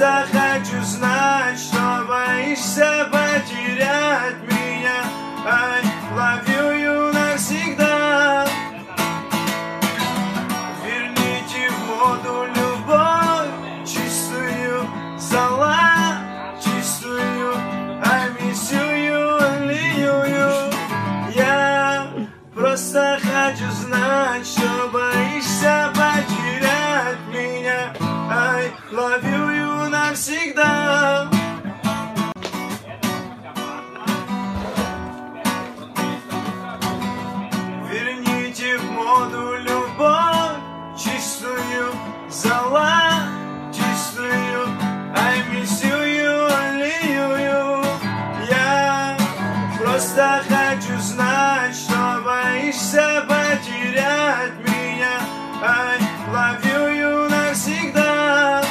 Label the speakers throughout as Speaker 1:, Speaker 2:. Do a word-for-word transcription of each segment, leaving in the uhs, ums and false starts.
Speaker 1: Просто хочу знать, что боишься потерять меня. I love you, you навсегда. Верните в моду любовь чистую, золотистую. I miss you, you, only you, you. Я просто хочу знать, что боишься потерять меня. I love you, you навсегда. Верните в моду любовь чистую, золотистую. I miss you, you, only you, you. Я просто хочу знать, что боишься потерять меня. I love you, you навсегда.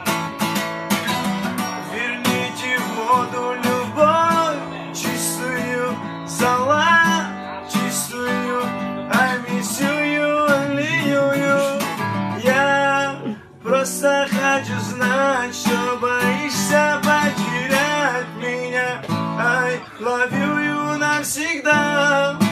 Speaker 1: Верните в моду любовь чистую, золотистую. I miss you, you, only you, you. Я просто хочу знать, что боишься потерять меня. I love you, you навсегда.